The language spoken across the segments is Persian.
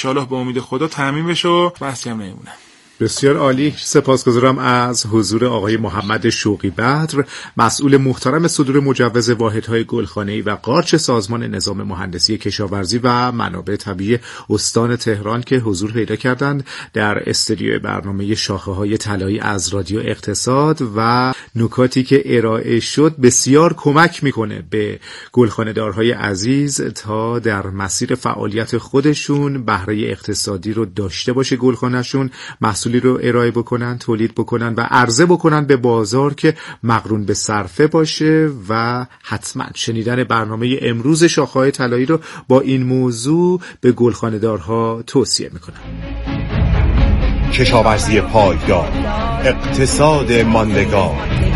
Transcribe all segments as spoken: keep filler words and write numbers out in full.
انشالله به امید خدا تامین بشه و بحثی هم نمیمونه. بسیار عالی. سپاسگزارم از حضور آقای محمد شوقی بدر، مسئول محترم صدور مجوز واحدهای گلخانه‌ای و قارچ سازمان نظام مهندسی کشاورزی و منابع طبیعی استان تهران که حضور پیدا کردند در استودیو برنامه شاخه‌های طلایی از رادیو اقتصاد و نکاتی که ارائه شد بسیار کمک میکنه به گلخانه‌دارهای عزیز تا در مسیر فعالیت خودشون بهره اقتصادی رو داشته باشه، گلخانه‌شون محصولی رو ارائه بکنن، تولید بکنن و عرضه بکنن به بازار که مقرون به صرفه باشه. و حتما شنیدن برنامه امروز شاخه‌های طلایی رو با این موضوع به گلخانه‌دارها توصیه میکنم. کشاورزی پایدار، اقتصاد ماندگار.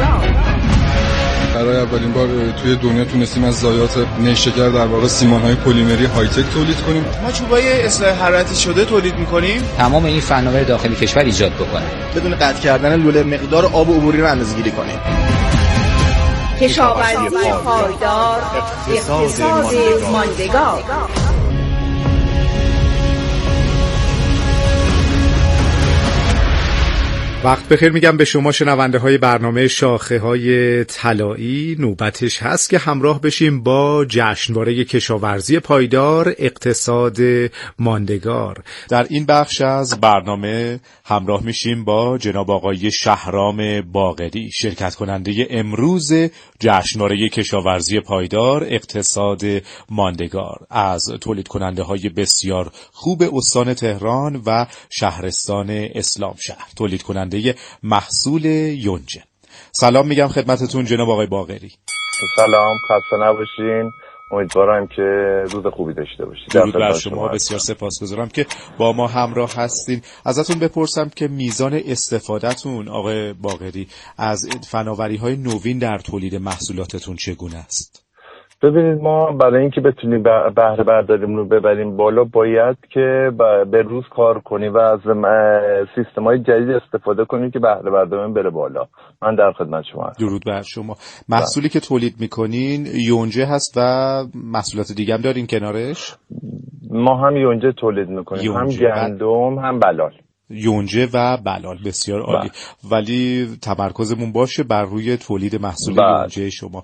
برای اولین بار توی دنیا تونستیم از ضایعات نیشکر در واقع سیمان‌های پلیمری های تک تولید کنیم. ما چوبای اصلاح حرارتی شده تولید می‌کنیم. تمام این فناور داخل کشور ایجاد بکنیم. بدون قطع کردن لوله مقدار آب عبوری رو اندازه‌گیری کنیم. کشاورزی پایدار، اقتصاد ماندگار. وقت بخیر میگم به شما شنونده های برنامه شاخه های طلایی. نوبتش هست که همراه بشیم با جشنواره کشاورزی پایدار، اقتصاد ماندگار. در این بخش از برنامه همراه میشیم با جناب آقای شهرام باقری، شرکت کننده امروز جشنواره کشاورزی پایدار، اقتصاد ماندگار، از تولید کننده های بسیار خوب استان تهران و شهرستان اسلام شهر، تولید کننده محصول یونجه. سلام میگم خدمتتون جناب آقای باقری. سلام، خسته نباشین. امیدوارم که روز خوبی داشته باشید. درود بر شما. بسیار سپاسگزارم که با ما همراه هستین. ازتون بپرسم که میزان استفادهتون آقای باقری از فناوری‌های نوین در تولید محصولاتتون چگونه است؟ ببینید، ما برای اینکه بتونیم بهره برداریمون رو ببریم بالا باید که به روز کار کنیم و از سیستم‌های جدید استفاده کنیم که بهره برداریمون بره بالا. من در خدمت شما هستم. درود بر شما. محصولی که تولید میکنین یونجه هست و محصولات دیگه هم دارین کنارش؟ ما هم یونجه تولید میکنیم، هم گندم هم بلال. یونجه و بلال، بسیار عالی. ولی تمرکزمون باشه بر روی تولید محصول یونجه شما.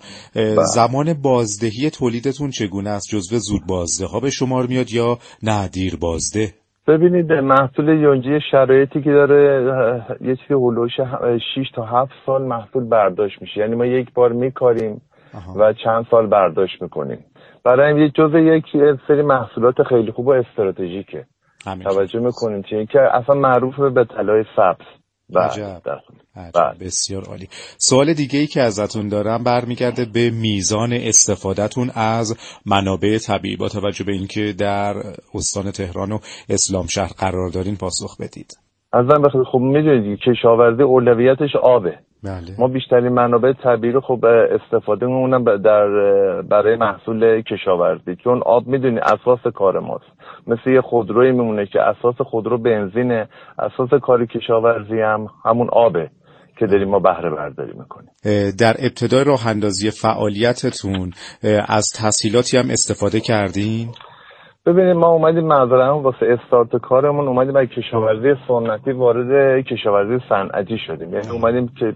زمان بازدهی تولیدتون چگونه است؟ جزو زود بازده ها به شمار میاد یا نه دیر بازده؟ ببینید، محصول یونجه شرایطی که داره یه چیزی هولوش شش تا هفت سال محصول برداشت میشه. یعنی ما یک بار میکاریم و چند سال برداشت میکنیم. برای این جزو یک سری محصولات خیلی خوب و استراتژیکه. توجه میکنیم چیه که اصلا معروفه به طلای سبز. عجب. عجب. بسیار عالی. سوال دیگه ای که ازتون دارم برمیگرده به میزان استفادهتون از منابع طبیعی. با توجه به اینکه در استان تهران و اسلام شهر قرار دارین پاسخ بدید. ازم بخیر. خب میدونید کشاورزی اولویتش آبه. بله. ما بیشترین منابع طبیعی رو خب استفاده می‌کنیم در برای محصول کشاورزی، چون آب میدونی اساس کار ماست. مثل یه خودرویی میمونه که اساس خودرو بنزینه، اساس کار کشاورزی هم همون آبه که داریم ما بهره برداری میکنیم. در ابتدای راه اندازی فعالیتتون از تسهیلاتی هم استفاده کردین؟ ببینید، ما اومدیم معذرا واسه استارت کارمون اومدیم از کشاورزی سنتی وارد کشاورزی صنعتی شدیم. یعنی اومدیم که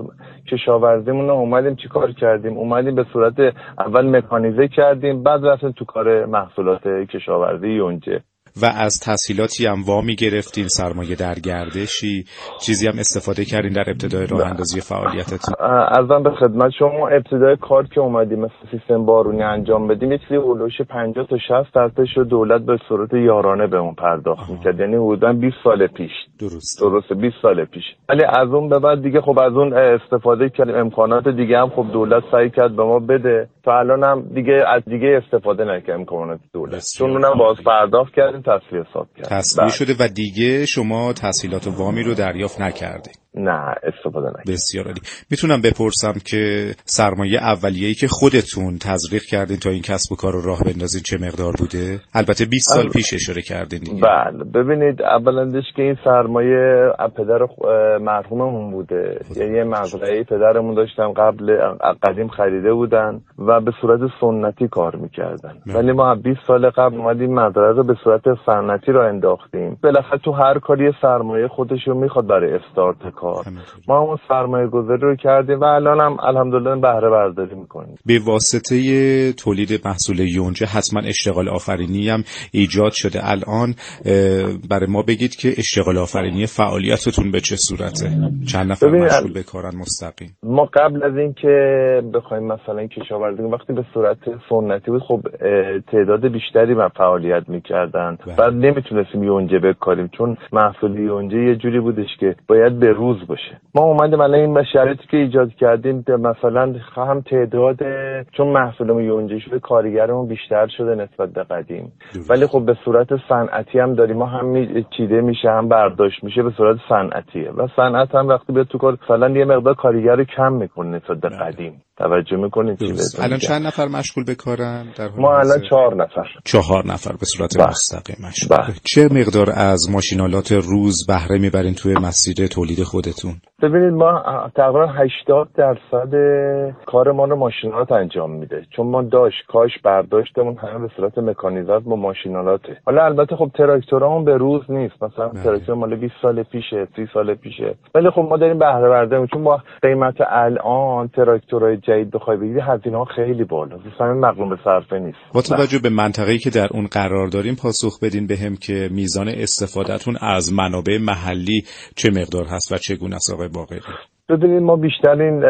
کشاورزیمون رو اومدیم چی کار کردیم؟ اومدیم به صورت اول مکانیزه کردیم، بعد رفتیم تو کار محصولات کشاورزی یونجه. و از تسهیلاتی هم وامی گرفتین، سرمایه در گردشی، چیزی هم استفاده کردین در ابتدای راه اندازی فعالیتتون؟ عرضم به خدمت شما، ابتدای کار که اومدیم مثل سیستم بارونی انجام بدیم یه چیزی اولوش پنجاه تا شصت درصدش رو دولت به صورت یارانه بهمون پرداخت میکرد. یعنی حدوداً بیست سال پیش. درست. درسته بیست سال پیش. ولی از اون به بعد دیگه خب از اون استفاده کردیم، امکانات دیگه هم خب دولت سعی کرد به ما بده. تا الان هم دیگه از دیگه استفاده نکردیم امکانات دولت، چون اونم باز پرداخت کردیم، تصفیه حساب کردیم. تصفیه شده و دیگه شما تسهیلات وامی رو دریافت نکردید. نه استفاده نکردیم. بسیار عالی. میتونم بپرسم که سرمایه اولیه‌ای که خودتون تزریق کردین تا این کسب و کار رو راه بندازین چه مقدار بوده؟ البته بیست سال پیش اشاره کردین دیگه. بله ببینید اولندش که این سرمایه پدر مرحوممون بوده، یعنی یه مزرعه پدرمون داشتن قبل قدیم خریده بودن و به صورت سنتی کار میکردن، ولی ما بیست سال قبل اومدیم مزرعه رو به صورت سنتی رو انداختیم. بالاخره تو هر کاری سرمایه خودش رو میخواد برای استارت کار. ما اون سرمایه گذاری رو کردیم و الان هم الحمدلله بهره برداری میکنیم. به واسطه تولید محصول یونجه حتما اشتغال آفرینی هم ایجاد شده. الان برای ما بگید که اشتغال آفرینی فعالیتتون به چه صورته؟ چند نفر مشغول به کارن مستقیم؟ ما قبل از این که بخوایم مثلا کشاورزی وقتی به صورت سنتی بود خب تعداد بیشتری من فعالیت میکردن. بعد نمیتونستیم یونجه بکاریم چون محصول یونجه یه جوری بودش که باید به روز باشه. ما اومدیم الان این شرایطی که ایجاد کردیم مثلا هم تعداد چون محصولمون یونجه شده کارگرمون بیشتر شده نسبت به قدیم، ولی خب به صورت صنعتی هم داریم. ما هم چیده میشه هم برداشت میشه به صورت صنعتیه و صنعت هم وقتی بیاد تو کار مثلا یه مقدار کارگر رو کم میکنه نسبت به قدیم. توجه میکنید چی بهتون الان چند نفر مشغول به کارن؟ در ما الان چهار نفر. چهار نفر به صورت مستقیم مشغول. چه مقدار از ماشینالات روز بهره میبرین توی مسیر تولید خودتون؟ ببینید ما تقریبا هشتاد درصد کار ما رو ماشینالات انجام میده، چون ما داشت کاش برداشتمون همه به صورت مکانیزات با ماشینالاته. حالا البته خب تراکتورامون به روز نیست، مثلا تراکتور مال بیست سال پیشه سی سال پیشه، ولی خب ما داریم بهره برداری، چون با قیمت الان تراکتورهای جدید بخوای بگیری هزینه‌ها خیلی بالاست، اصلا مقرون به صرفه نیست. با توجه به منطقه‌ای که در اون قرار داریم پاسخ بدین بهم که میزان استفادهتون از منابع محلی چه مقدار هست و چگونه است آقای باقری؟ ببینید ما بیشترین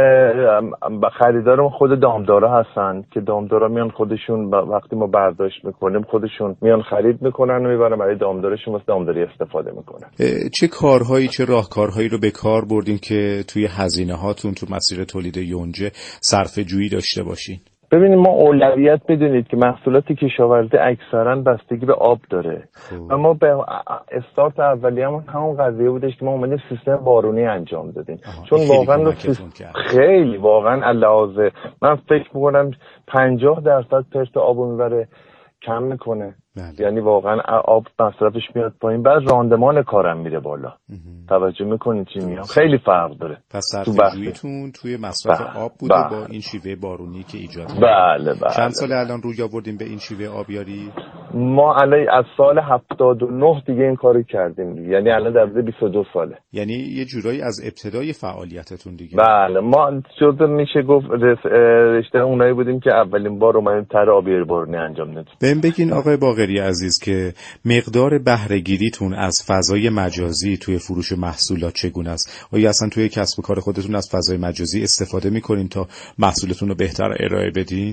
خریدارمون خود دامدارا هستن که دامدارا میان خودشون وقتی ما برداشت میکنیم خودشون میان خرید میکنن و میبرن برای دامدارشون واسه دامداری استفاده میکنن. چه کارهایی چه راهکارهایی رو به کار بردین که توی هزینه هاتون تو مسیر تولید یونجه صرفه جویی داشته باشین؟ ببینید ما اولویت بدونید که محصولات کشاورزی اکثرا بستگی به آب داره و ما به استارت اولیه‌مون همون قضیه بودش که ما اومدیم سیستم بارونی انجام دادیم، چون واقعا خیلی واقعا علاوه من فکر می‌کنم پنجاه درصد پرت آبو میبره کم میکنه. بله. یعنی واقعا آب مصرفش میاد پایین، بعد راندمان کارم میره بالا. توجه میکنید چی میگم؟ خیلی فرق داره. پس صرفه‌جوییتون توی مصرف بله. آب بوده بله. با این شیوه بارونی که ایجاد کرد. بله بله. چند سال الان روی آوردیم به این شیوه آبیاری؟ ما الان از سال هفتاد و نه دیگه این کارو کردیم، یعنی الان در حدود بیست و دو ساله. یعنی یه جورایی از ابتدای فعالیتتون دیگه. بله ما جزء میشه گفت رشته اونایی بودیم که اولین بار اومدیم طرح آبیاری بارونی انجام دادیم. بهم بگین آقای باقری عزیز که مقدار بهره گیریتون از فضای مجازی توی فروش محصولات چگونه است؟ آیا اصلا توی کسب و کار خودتون از فضای مجازی استفاده میکنین تا محصولتون رو بهتر ارائه بدین؟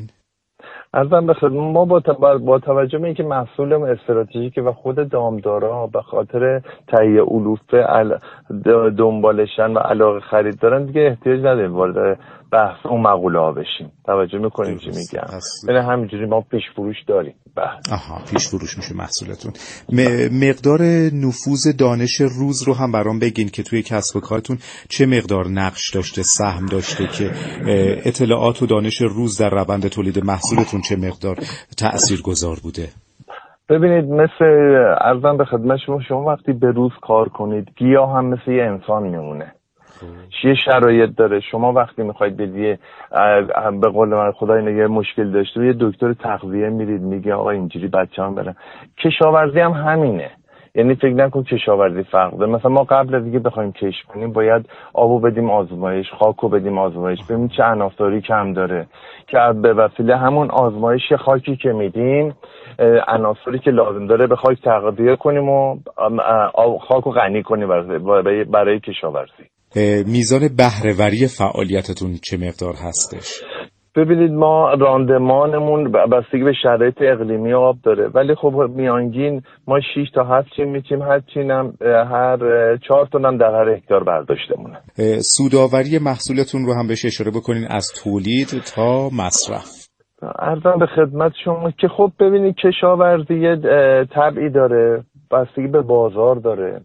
ازم بخاطر ما با, با توجه به اینکه محصولمون استراتژیکه و خود دامدارا به خاطر تهیه علوفه دنبالشن و علاقه خرید دارن دیگه احتیاج نداریم وارد بحث اون مقوله ها بشیم. توجه میکنیم چی میگم؟ یعنی همینجوری ما پیش فروش داریم. بحث. آها پیش فروش میشه محصولتون. م- مقدار نفوذ دانش روز رو هم برام بگین که توی کسب و کارتون چه مقدار نقش داشته، سهم داشته که اطلاعات و دانش روز در روند تولید محصولتون چه مقدار تأثیرگذار بوده؟ ببینید مثل عرضم به خدمت شما، شما وقتی به روز کار کنید گیاه هم مثل یه انسان میمونه. یه شرایط داره. شما وقتی میخواید بدیه به قول من خدای نگه مشکل داشته یه دکتر تغذیه میرید میگه آقا اینجوری بچه‌ام برن. کشاورزی هم همینه. یعنی فکر نکن کشاورزی فرق داره. مثلا ما قبل از اینکه بخوایم کش کنیم باید آبو بدیم آزمایش، خاکو بدیم آزمایش، ببینیم چه عناصری کم داره که به وسیله همون آزمایش خاکی که میدیم عناصری که لازم داره به خاک تغذیه کنیم و خاکو غنی کنیم برای برای کشاورزی. میزان بهره‌وری فعالیتتون چه مقدار هستش؟ ببینید ما راندمانمون بستگی به شرایط اقلیمی آب داره، ولی خب میانگین ما شش تا هفت چین میچیم، هر چینم هر چهار تن هم در هر هکتار برداشتمونه. سودآوری محصولتون رو هم بهش اشاره بکنین از تولید تا مصرف. عرضم به خدمت شما که خب ببینید کشاورزی طبعی داره، بستگی به بازار داره.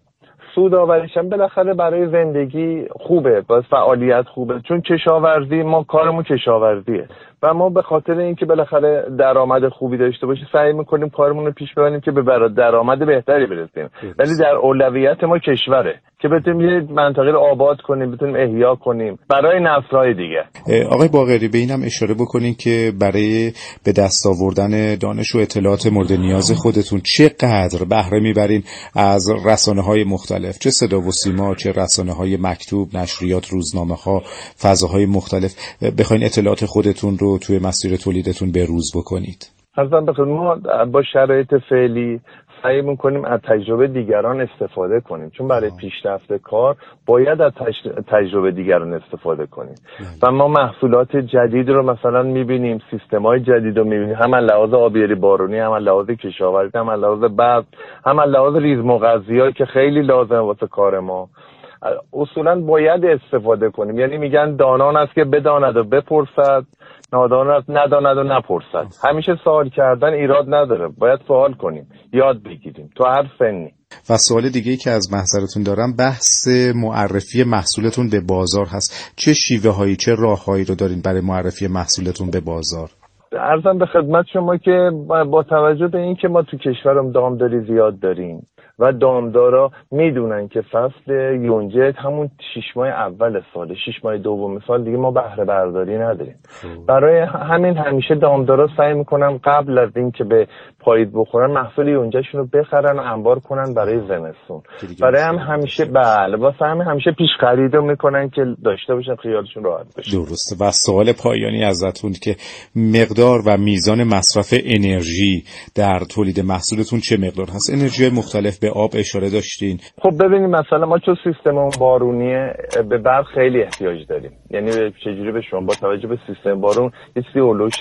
سودآوریشم بالاخره برای زندگی خوبه، باز فعالیت خوبه، چون کشاورزی ما کارمون کشاورزیه و ما به خاطر اینکه بالاخره درآمد خوبی داشته باشیم سعی میکنیم کارمون رو پیش ببریم که به درآمد بهتری برسیم، ولی در اولویت ما کشوره که بتونیم یه منطقه رو آباد کنیم، بتونیم احیا کنیم برای نسل‌های دیگه. آقای باقری به اینم اشاره بکنین که برای به دست آوردن دانش و اطلاعات مورد نیاز خودتون چقدر بهره میبرین از رسانه‌های مختلف، چه صدا و سیما، چه رسانه‌های مکتوب، نشریات، روزنامه‌ها، فضاهای مختلف، بخواین اطلاعات خودتون رو توی مسیر تولیدتون بروز بکنید؟ حتما بخیر. ما با شرایط فعلی سعی می‌کنیم از تجربه دیگران استفاده کنیم، چون برای پیشرفت کار باید از تجربه دیگران استفاده کنیم و ما محصولات جدید رو مثلا می‌بینیم، سیستم‌های جدید رو می‌بینیم، هم از لحاظ آبیاری بارونی، هم از لحاظ کشاورزی، هم از لحاظ برق، هم از لحاظ ریزمغذی‌ها که خیلی لازمه واسه کار ما. اصولا باید استفاده کنیم، یعنی میگن دانان است که بداند و بپرسد، نادان است نداند و نپرسد. همیشه سوال کردن ایراد نداره، باید سوال کنیم، یاد بگیریم تو هر سنی. و سوال دیگه‌ای که از محضرتون دارم بحث معرفی محصولتون به بازار هست. چه شیوه هایی، چه راههایی رو دارین برای معرفی محصولتون به بازار؟ عرضم به خدمت شما که با توجه به این که ما تو کشورم دامداری زیاد داریم و دامدارا میدونن که فصل یونجه همون شش ماه اول ساله، شش ماه دوم سال دیگه ما بهره برداری نداریم. برای همین همیشه دامدارا سعی میکنن قبل از این که به پایید بخورن محصول یونجهشون رو بخرن و انبار کنن برای زمستون. برای هم همیشه بله واسه همین همیشه پیش خرید میکنن که داشته باشن خیالشون راحت بشه. درسته. و سوال پایانی ازتون که مقدار و میزان مصرف انرژی در تولید محصولتون چه مقدار هست؟ انرژی مختلف، به آب اشاره داشتین. خب ببینید مثلا ما چون سیستممون بارونیه به برق خیلی احتیاج داریم. یعنی چجوری به شما با توجه به سیستم بارون یه چیزی اولوش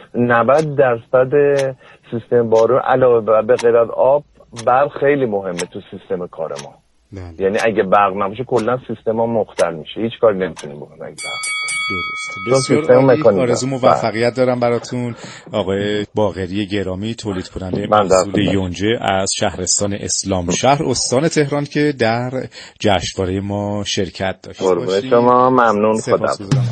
نود درصد سیستم بارون علاوه به غیر از آب برق خیلی مهمه تو سیستم کار ما. بله. یعنی اگه برق نباشه کلا سیستم ما مختل میشه، هیچ کاری نمیتونیم بکنیم اگه درست. بسیار آرزو موفقیت دارم براتون آقای باقری گرامی، تولید کننده محصول یونجه از شهرستان اسلام شهر استان تهران که در جشنواره ما شرکت داشت. قربان شما، ممنون. خدا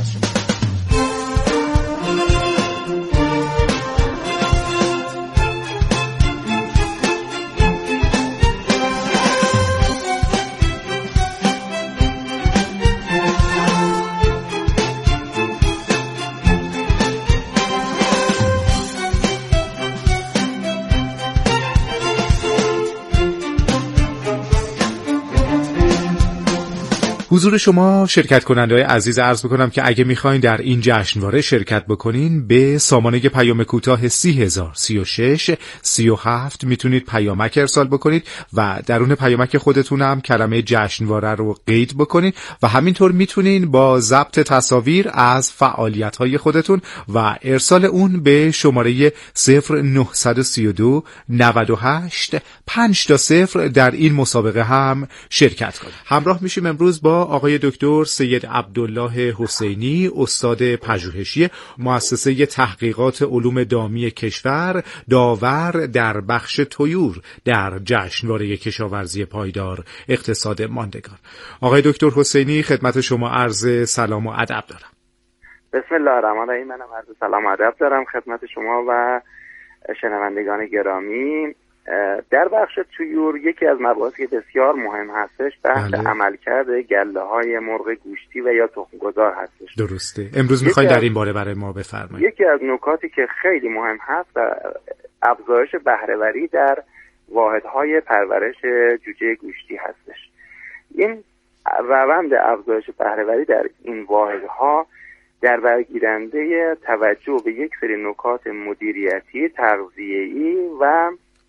حضور شما شرکت کننده های عزیز عرض بکنم که اگه میخواین در این جشنواره شرکت بکنین به سامانه پیام کوتاه سی هزار سی و شش سی و هفت میتونید پیامک ارسال بکنید و درون پیامک خودتون هم کلمه جشنواره رو قید بکنید و همینطور میتونین با ضبط تصاویر از فعالیت های خودتون و ارسال اون به شماره صفر نه سه دو نود و هشت پنج تا صفر در این مسابقه هم شرکت کنید. همراه میشیم امروز با آقای دکتر سید عبدالله حسینی، استاد پژوهشی مؤسسه تحقیقات علوم دامی کشور، داور در بخش طیور در جشنواره کشاورزی پایدار اقتصاد ماندگار. آقای دکتر حسینی خدمت شما عرض سلام و ادب دارم. بسم الله الرحمن الرحیم. منم عرض سلام و ادب دارم خدمت شما و شنوندگان گرامی. در بخش طیور یکی از مباحثی که بسیار مهم هستش بحث بله. عملکرد گله های مرغ گوشتی و یا تخم‌گذار هستش. درسته. امروز میخواین در این باره برای ما بفرمایید. یکی از نکاتی که خیلی مهم هست افزایش بهره‌وری در واحدهای پرورش جوجه گوشتی هستش. این روند افزایش بهره‌وری در این واحدها در برگیرنده توجه به یک سری نکات مدیریتی، تغذیه‌ای و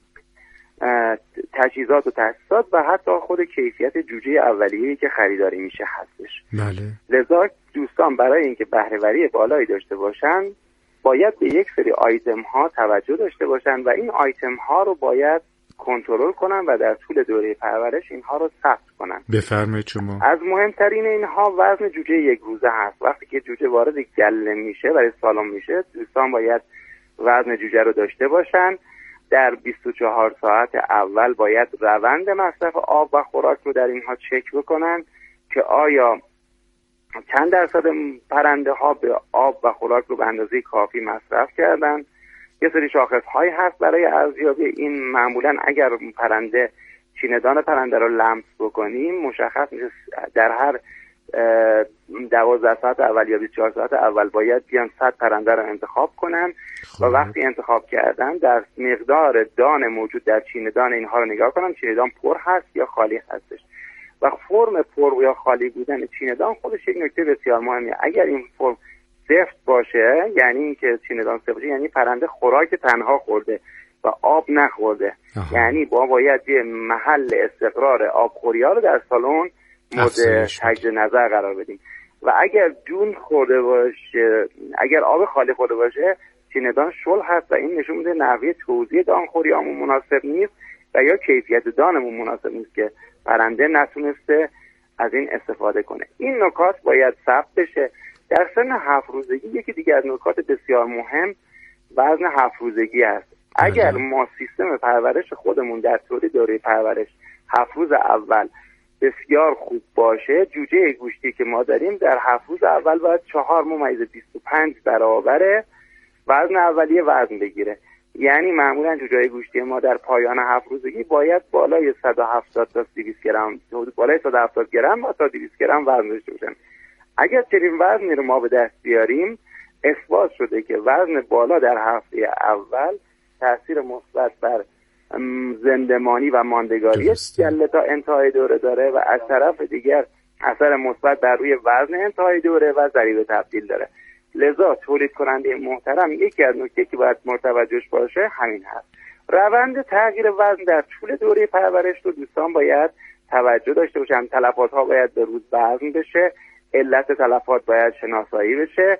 تجهیزات و تاسیسات و حتی خود کیفیت جوجه اولیه‌ای که خریداری میشه هستش. بله. لذا دوستان برای اینکه بهره‌وری بالایی داشته باشن باید به یک سری آیتم ها توجه داشته باشن و این آیتم ها رو باید کنترل کنن و در طول دوره پرورش اینها رو ثبت کنن. بفرمایید شما. از مهمترین اینها وزن جوجه یک روزه هست. وقتی که جوجه وارد گله میشه برای سالم میشه دوستان باید وزن جوجه رو داشته باشن. در بیست و چهار ساعت اول باید روند مصرف آب و خوراک رو در اینها چک بکنن که آیا چند درصد پرنده ها به آب و خوراک رو به اندازه کافی مصرف کردن. یه سری شاخص هایی هست برای ارزیابی این. معمولا اگر پرنده چیندان پرنده رو لمس بکنیم مشخص میشه در هر دوازده ساعت اول یا بیست و چهار ساعت اول باید بیان صد پرنده رو انتخاب کنن و وقتی انتخاب کردن در مقدار دان موجود در چیندان اینها رو نگاه کنن چیندان پر هست یا خالی هستش و فرم پر یا خالی بودن چیندان خودش یک نکته بسیار مهمه. اگر این فرم سفت باشه یعنی اینکه چیندان سفت باشه یعنی پرنده خوراک تنها خورده و آب نخورده. آها. یعنی با باید یه محل استقرار آبخوری‌ها رو در سالن مورد تجدید نظر قرار بدیم و اگر دون خورده باشه اگر آب خالی خورده باشه چیندان شل هست و این نشون میده نحوه توزیع دانخوریامون مناسب نیست و یا کیفیت دانمون مناسب نیست که پرنده نتونسته از این استفاده کنه. این نکات باید ثبت بشه. در سن هفت روزگی یکی دیگه از نکات بسیار مهم وزن هفت روزگی است. اگر ما سیستم پرورش خودمون در طول دوره پرورش هفت روز اول بسیار خوب باشه جوجه گوشتی که ما داریم در هفت روز اول باید چهار ممیز بیست و پنج برابر وزن اولیه وزن بگیره. یعنی معمولا جوجه گوشتی ما در پایان هفت روزگی باید بالای صد و هفتاد تا دویست گرم بالای صد و هفتاد گرم تا دویست گرم وزن داشته باشن. اگر چنین وزنی رو ما به دست بیاریم اثبات شده که وزن بالا در هفته اول تاثیر مثبت بر زندمانی و ماندگاری گله تا انتهای دوره داره و از طرف دیگر اثر مثبت بر روی وزن انتهای دوره و ضریب تبدیل داره. لذا تولید کننده محترم یکی از نکته که باید مرتوجهش باشه همین هست. روند تغییر وزن در طول دوره پرورش رو دوستان باید توجه داشته باشن. تلفات ها باید به روز وزن بشه، علت تلفات باید شناسایی بشه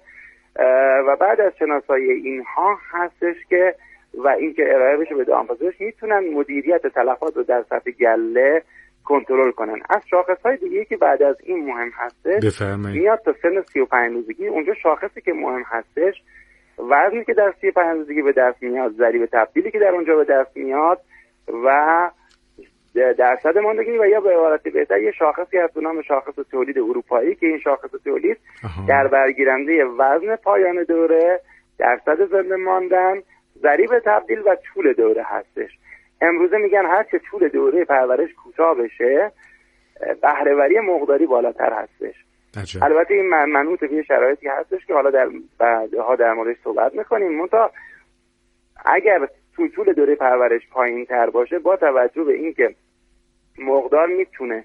و بعد از شناسایی اینها هستش که و اینکه ارائه بشه به دامپزشک میتونن مدیریت تلفات رو در سطح گله کنترل کنن. از شاخص‌های دیگه که بعد از این مهم هستش میاد تا سن سی و پنج روزگی. اونجا شاخصی که مهم هستش وزنی که در سی و پنج روزگی به دست میاد، ضریب تبدیلی که در اونجا به دست میاد و درصد ماندگی و یا به عبارت بهتر یه شاخصی هست به نام شاخص تولید اروپایی که این شاخص تولید آها. در برگیرنده وزن پایان دوره، درصد زنده ماندن، ضریب تبدیل و طول دوره هستش. امروزه میگن هر چه طول دوره پرورش کوتاه بشه بهره‌وری مقداری بالاتر هستش. عجب. البته این منوط به شرایطی هستش که حالا در بعدها در موردش صحبت میکنیم. منتها اگر طول طول دوره پرورش پایین تر باشه با توجه به اینکه مقدار میتونه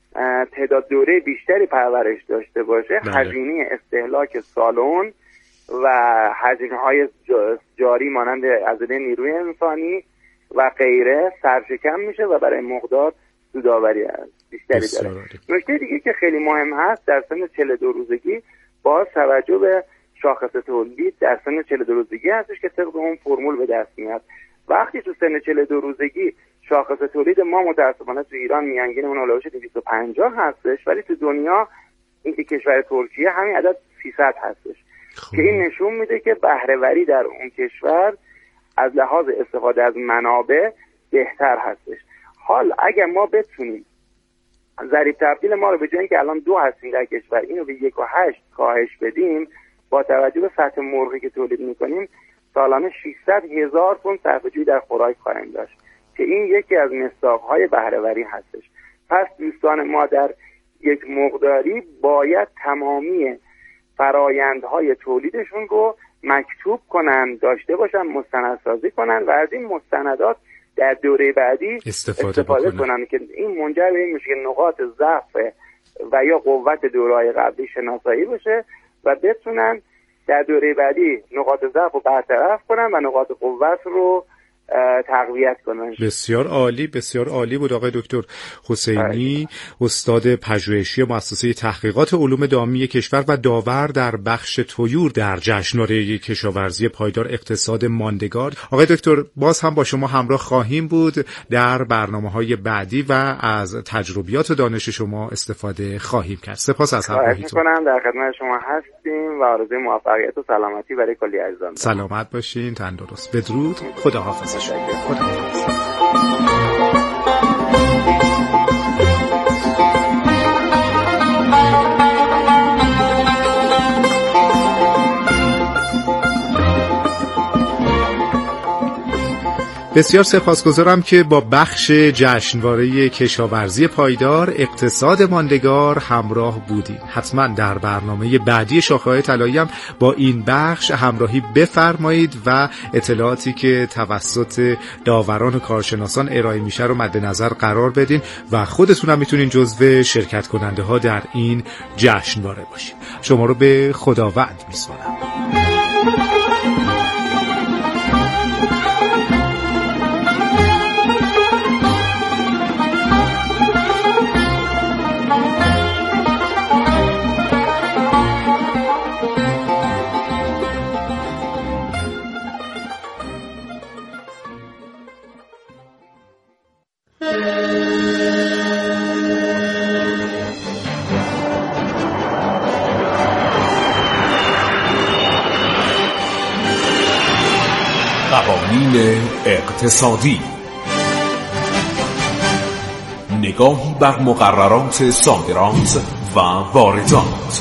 تعداد دوره بیشتری پرورش داشته باشه بله. هزینه استهلاک سالن و هزینه‌های جاری مانند هزینه نیروی انسانی و غیره سرشکم میشه و برای مقدار سودآوری بیشتری داره. نکته دیگه که خیلی مهم هست در سن چهل و دو روزگی باز توجه به شاخص تولید در سن چهل و دو روزگی هستش که طبق اون فرمول به دست میاد. وقتی تو سن چهل و دو روزگی شاخص تولید ما متأسفانه تو ایران میانگین اون هولوش دویست و پنجاه هستش ولی تو دنیا این که کشور ترکیه همین عدد سیصد هستش خوب. که این نشون میده که بهره‌وری در اون کشور از لحاظ استفاده از منابع بهتر هستش. حال اگر ما بتونیم ضریب تبدیل ما رو به جای اینکه الان دو هستیم در کشور اینو به یک و هشت کاهش بدیم با توجه به سطح مرغی که تولید میکنیم سالانه ششصد هزار تن صرفه‌جویی در خوراک خواهیم داشت که این یکی از مصداق‌های بهره‌وری هستش. پس دوستان ما در یک مقداری باید تمامی فرایندهای تولیدشون رو مکتوب کنن، داشته باشن، مستندسازی کنن و از این مستندات در دوره بعدی استفاده, استفاده کنن که این منجر به این میشه که نقاط ضعف و یا قوت دوره‌های قبلی شناسایی بشه و بتونن در دوره بعدی نقاط ضعف رو برطرف کنن و نقاط قوت رو تقویت کنن. بسیار عالی، بسیار عالی بود آقای دکتر حسینی، استاد پژوهشی مؤسسه تحقیقات علوم دامی کشور و داور در بخش طیور در جشنواره کشاورزی پایدار اقتصاد ماندگار. آقای دکتر باز هم با شما همراه خواهیم بود در برنامه‌های بعدی و از تجربیات و دانش شما استفاده خواهیم کرد. سپاس از همراهیتون. خواهش در خدمت شما هستیم و آرزوی موفقیت و سلامتی برای کلی عزیزان. سلامت باشین، تندرست. بدرود، خداحافظ. متشکرم. خدا بسیار سپاسگزارم که با بخش جشنواره کشاورزی پایدار اقتصاد ماندگار همراه بودید. حتما در برنامه بعدی شاخه‌های طلایی هم با این بخش همراهی بفرمایید و اطلاعاتی که توسط داوران و کارشناسان ارائه میشه رو مد نظر قرار بدین و خودتون هم میتونین جزو شرکت کننده ها در این جشنواره باشید. شما رو به خداوند میسپارم. قوانین اقتصادی، نگاهی بر مقررات صادرات و واردات.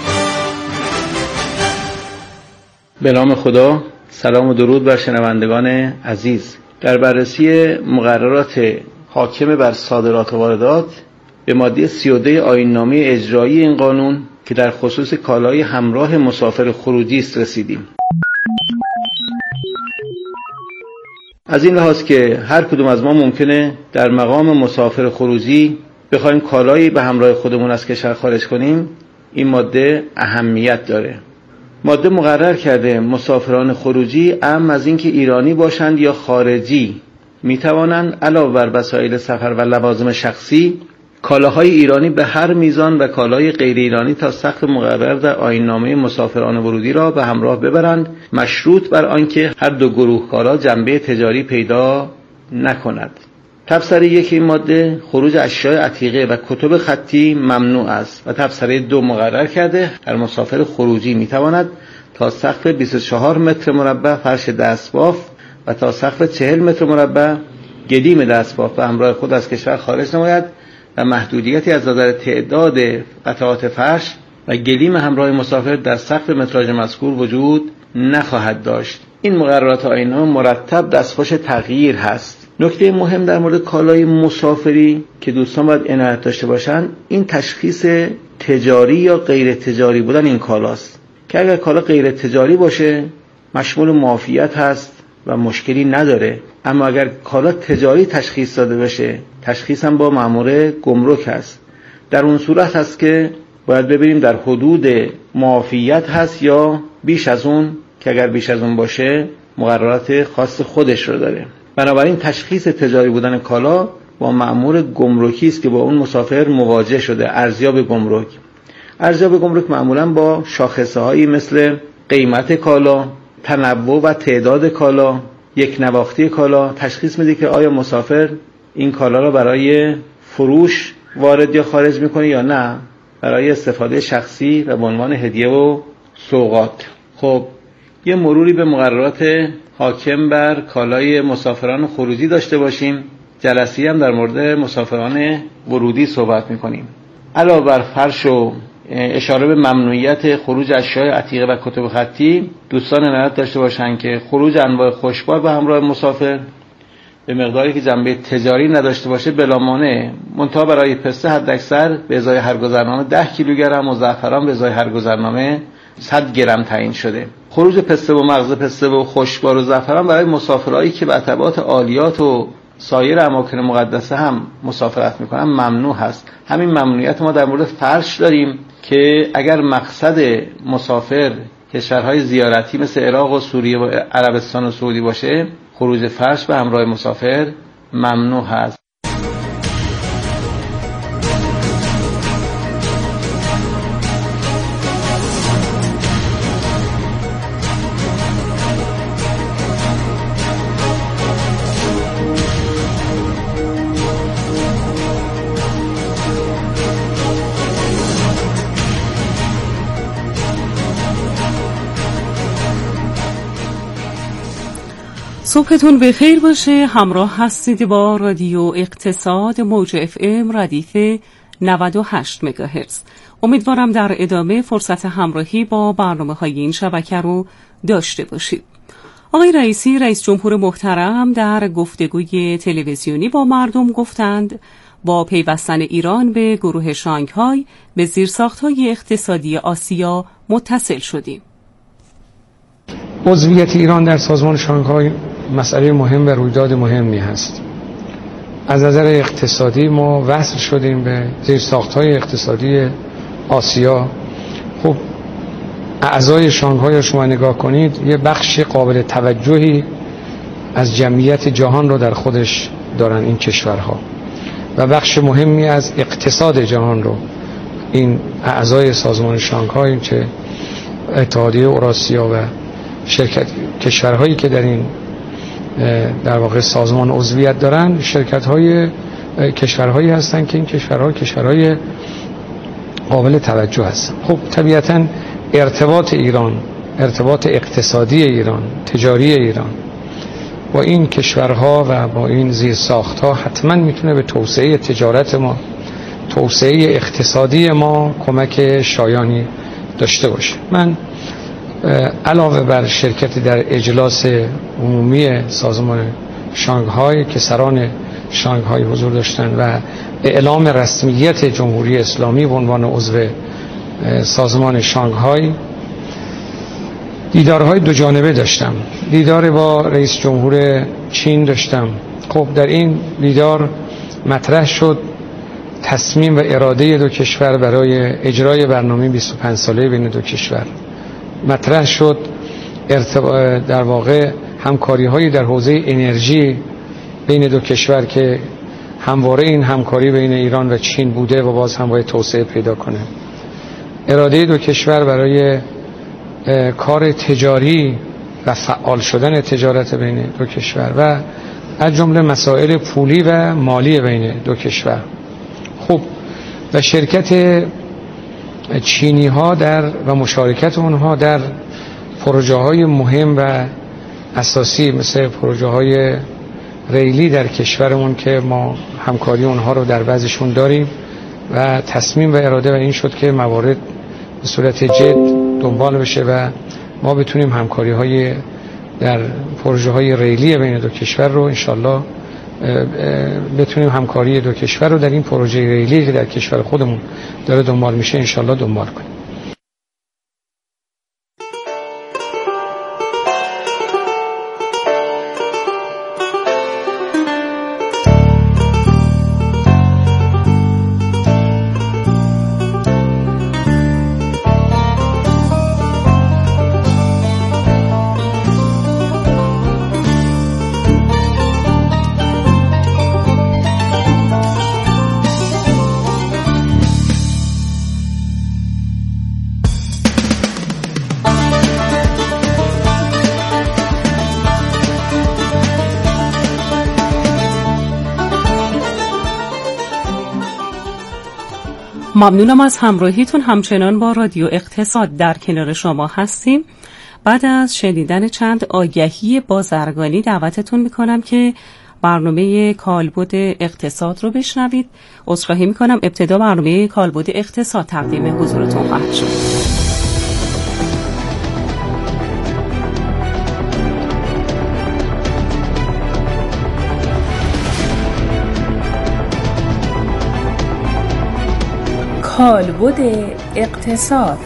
به نام خدا، سلام و درود بر شنوندگان عزیز. در بررسی مقررات حاکم بر صادرات و واردات به ماده سی و دو آیین‌نامه اجرایی این قانون که در خصوص کالای همراه مسافر خروجی است رسیدیم. از این لحاظ که هر کدوم از ما ممکنه در مقام مسافر خروجی بخوایم کالایی به همراه خودمون از کشور خارج کنیم، این ماده اهمیت داره. ماده مقرر کرده مسافران خروجی اهم از اینکه ایرانی باشند یا خارجی میتوانند علاوه بر وسایل سفر و لوازم شخصی کالاهای ایرانی به هر میزان و کالای غیر ایرانی تا سقف مقرر در آیین‌نامه مسافران ورودی را به همراه ببرند، مشروط بر آنکه هر دو گروه کالا جنبه تجاری پیدا نکند. تبصره یک این ماده خروج اشیاء عتیقه و کتب خطی ممنوع است و تبصره دو مقرر کرده هر مسافر خروجی میتواند تا سقف بیست و چهار متر مربع فرش دستباف و تا سقف چهل متر مربع گلیم دستباف به همراه خود از کشور خارج نماید و محدودیتی از نظر تعداد قطعات فرش و گلیم همراه مسافر در سقف متراژ مذکور وجود نخواهد داشت. این مقررات آیین‌نامه مرتب دستخوش تغییر هست. نکته مهم در مورد کالای مسافری که دوستان باید عنایت داشته باشند، این تشخیص تجاری یا غیر تجاری بودن این کالاست که اگر کالا غیر تجاری باشه مشمول معافیت هست و مشکلی نداره، اما اگر کالا تجاری تشخیص داده بشه تشخیص هم با مأمور گمرک هست. در اون صورت هست که باید ببینیم در حدود معافیت هست یا بیش از اون، که اگر بیش از اون باشه مقررات خاص خودش رو داره. بنابراین تشخیص تجاری بودن کالا با مأمور گمرکی است که با اون مسافر مواجه شده. ارزیاب گمرک ارزیاب گمرک معمولا با شاخصه هایی مثل قیمت کالا، تنوع و تعداد کالا، یک نواختی کالا تشخیص میده که آیا مسافر این کالا را برای فروش وارد یا خارج میکنه یا نه برای استفاده شخصی و به عنوان هدیه و سوغات. خب یه مروری به مقررات حاکم بر کالای مسافران خروجی داشته باشیم. جلسه‌ای هم در مورد مسافران ورودی صحبت میکنیم. علاوه بر فرش و اشاره به ممنوعیت خروج اشیاء عتیقه و کتب خطی، دوستان عنایت داشته باشند که خروج انواع خوشبار به همراه مسافر به مقداری که جنبه تجاری نداشته باشه بلا مانع، منتها برای پسته حداکثر به ازای هر گذرنامه ده کیلوگرم و زعفران به ازای هر گذرنامه صد گرم تعیین شده. خروج پسته و مغز پسته و خوشبار و زعفران برای مسافرایی که به تبعات عالیات و سایر اماکن مقدسه هم مسافرت میکنن ممنوع هست. همین ممنوعیت ما در مورد فرش داریم که اگر مقصد مسافر کشورهای زیارتی مثل عراق و سوریه و عربستان و سعودی باشه، خروج فرش به همراه مسافر ممنوع هست. صبحتون بخیر باشه. همراه هستید با رادیو اقتصاد موج اف ام ردیف نود و هشت مگاهرتز. امیدوارم در ادامه فرصت همراهی با برنامه های این شبکه رو داشته باشید. آقای رئیسی، رئیس جمهور محترم، در گفتگوی تلویزیونی با مردم گفتند با پیوستن ایران به گروه شانگهای به زیرساخت‌های اقتصادی آسیا متصل شدیم. عضویت ایران در سازمان شانگهای مسئله مهم و رویداد مهمی هست. از نظر اقتصادی ما وصل شدیم به زیرساخت‌های اقتصادی آسیا. خب اعضای شانگهای رو شما نگاه کنید، یه بخش قابل توجهی از جمعیت جهان رو در خودش دارن این کشورها و بخش مهمی از اقتصاد جهان رو این اعضای سازمان شانگهای، چه اتحادیه اوراسیا و شرکت کشورهایی که در این در واقع سازمان عضویت دارن، شرکت‌های کشورهایی هستن که این کشورها کشورهای قابل توجه هستن. خب طبیعتاً ارتباط ایران، ارتباط اقتصادی ایران، تجاری ایران با این کشورها و با این زیرساخت‌ها حتما میتونه به توسعه تجارت ما، توسعه اقتصادی ما کمک شایانی داشته باشه. من علاوه بر شرکت در اجلاس عمومی سازمان شانگهای که سران شانگهای حضور داشتن و اعلام رسمیت جمهوری اسلامی به عنوان عضو سازمان شانگهای، دیدارهای دو جانبه داشتم. دیدار با رئیس جمهور چین داشتم. خب در این دیدار مطرح شد تصمیم و اراده دو کشور برای اجرای برنامه بیست و پنج ساله بین دو کشور. مطرح شد ارتباط در واقع همکاری هایی در حوزه انرژی بین دو کشور که همواره این همکاری بین ایران و چین بوده و باز هم باید توسعه پیدا کنه. اراده دو کشور برای کار تجاری و فعال شدن تجارت بین دو کشور و از جمله مسائل پولی و مالی بین دو کشور. خب و شرکت چینی ها در و مشارکت اونها در پروژه های مهم و اساسی مثل پروژه های ریلی در کشورمون که ما همکاری اونها رو در بعضشون داریم و تصمیم و اراده و این شد که موارد به صورت جد دنبال بشه و ما بتونیم همکاری های در پروژه های ریلی بین دو کشور رو انشالله بتونیم همکاری دو کشور رو در این پروژه ریلی که در کشور خودمون داره دنبال میشه انشالله دنبال کنیم. ممنونم از همراهیتون. همچنان با رادیو اقتصاد در کنار شما هستیم. بعد از شنیدن چند آگهی بازرگانی دعوتتون میکنم که برنامه کالبد اقتصاد رو بشنوید. عذرخواهی میکنم ابتدا برنامه کالبد اقتصاد تقدیم حضورتون خواهد شد. کالبد اقتصاد.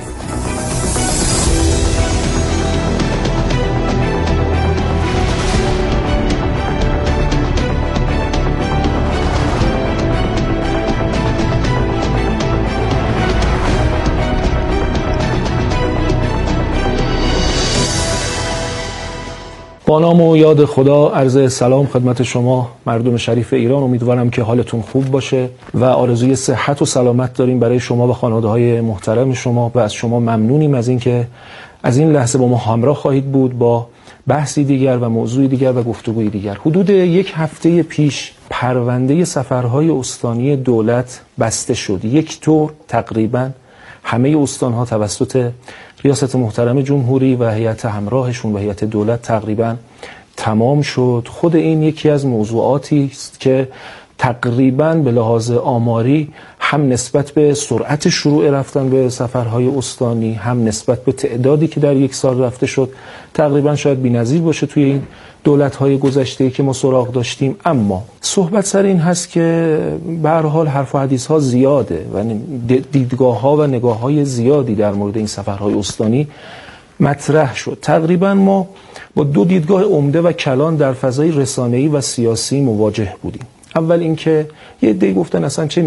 با نام و یاد خدا عرض سلام خدمت شما مردم شریف ایران. امیدوارم که حالتون خوب باشه و آرزوی صحت و سلامت داریم برای شما و خانواده‌های محترم شما و از شما ممنونیم از اینکه از این لحظه با ما همراه خواهید بود با بحثی دیگر و موضوعی دیگر و گفتگوی دیگر. حدود یک هفته پیش پرونده سفرهای استانی دولت بسته شد. یک طور تقریبا همه استانها توسط ریاست محترم جمهوری و هیئت همراهشون و هیئت دولت تقریبا تمام شد. خود این یکی از موضوعاتی است که تقریباً به لحاظ آماری هم نسبت به سرعت شروع رفتن به سفرهای استانی، هم نسبت به تعدادی که در یک سال رفته شد تقریباً شاید بی‌نظیر باشه توی این دولت‌های گذشته‌ای که ما سراغ داشتیم. اما صحبت سر این هست که به هر حال حرف و حدیث‌ها زیاده و دیدگاه‌ها و نگاه‌های زیادی در مورد این سفرهای استانی مطرح شد. تقریباً ما با دو دیدگاه عمده و کلان در فضای رسانه‌ای و سیاسی مواجه بودیم. اول اینکه یه عده‌ای گفتن اصلا چه